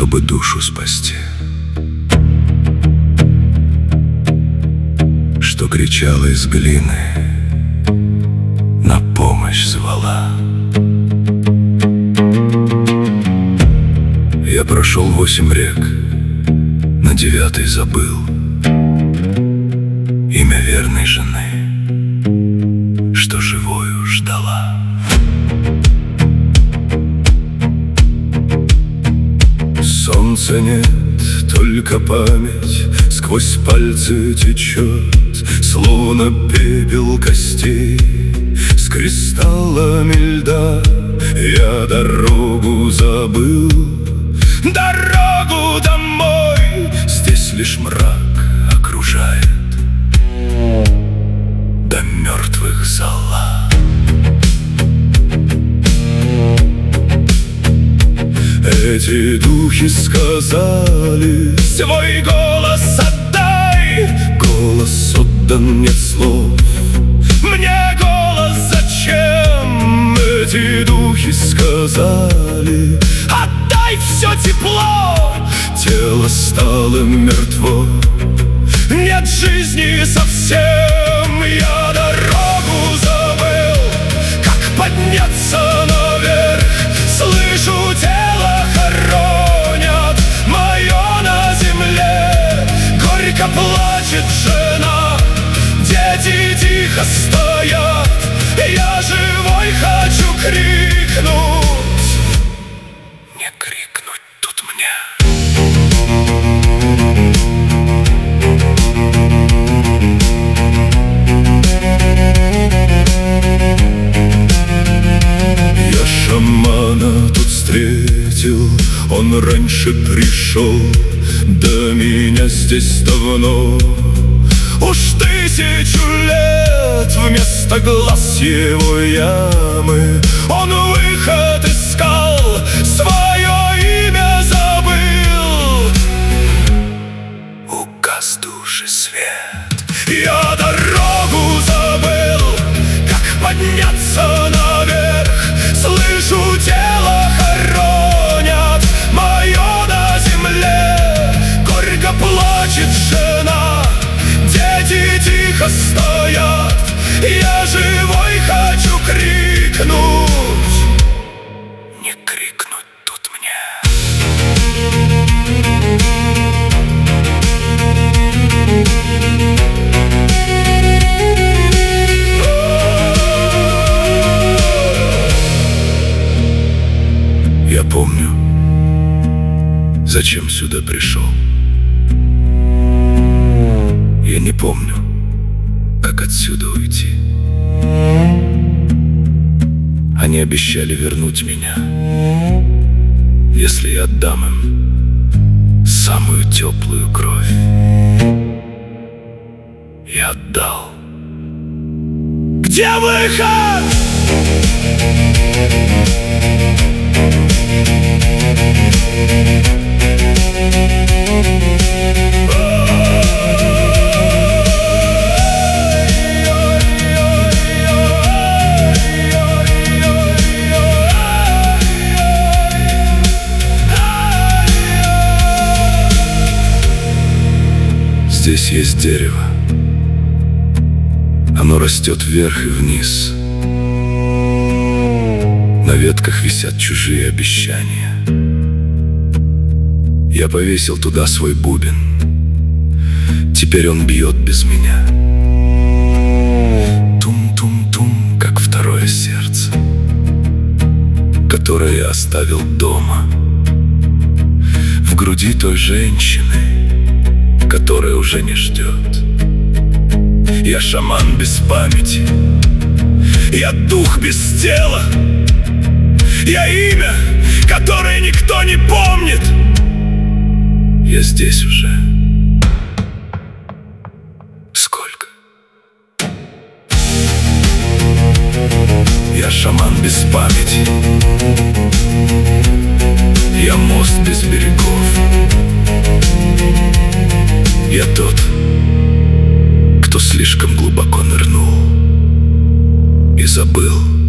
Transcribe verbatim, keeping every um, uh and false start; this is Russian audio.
чтобы душу спасти, что кричала из глины, на помощь звала. Я прошел восемь рек, на девятой забыл имя верной жены, что живою ждала. Солнца нет, только память сквозь пальцы течет, словно пепел костей с кристаллами льда. Я дорогу забыл, дорогу домой. Здесь лишь мрак окружает, до мертвых зола. Эти духи сказали: свой голос отдай. Голос отдан, нет слов. Мне голос зачем? Эти духи сказали: отдай все тепло. Тело стало мертво, нет жизни совсем. Я дорогу забыл, как подняться наверх. Слышу, тело хоронят мое на земле. Горько плачет жена, дети тихо стоят. Я живой хочу крикнуть, не крикнуть тут мне. Я шамана тут встретил, он раньше пришел до меня здесь давно. Уж тысячу лет вместо глаз его ямы он выход искал, свое имя забыл. Угас души свет. Я дорогу забыл, как подняться наверх. Слышу, тело хоронят мое на земле. Горько плачет жена, дети тихо стоят. Я живой хочу крикнуть, не крикнуть тут мне. Я помню, зачем сюда пришел. Я не помню, как отсюда уйти. Они обещали вернуть меня, если я отдам им самую теплую кровь. Я отдал. Где выход? Здесь есть дерево. Оно растет вверх и вниз. На ветках висят чужие обещания. Я повесил туда свой бубен. Теперь он бьет без меня. Тум-тум-тум, как второе сердце, которое я оставил дома, в груди той женщины, которая уже не ждет. Я шаман без памяти, я дух без тела, я имя, которое никто не помнит. Я здесь уже. Сколько? Я шаман без памяти, я мост без берегов. Я тот, кто слишком глубоко нырнул и забыл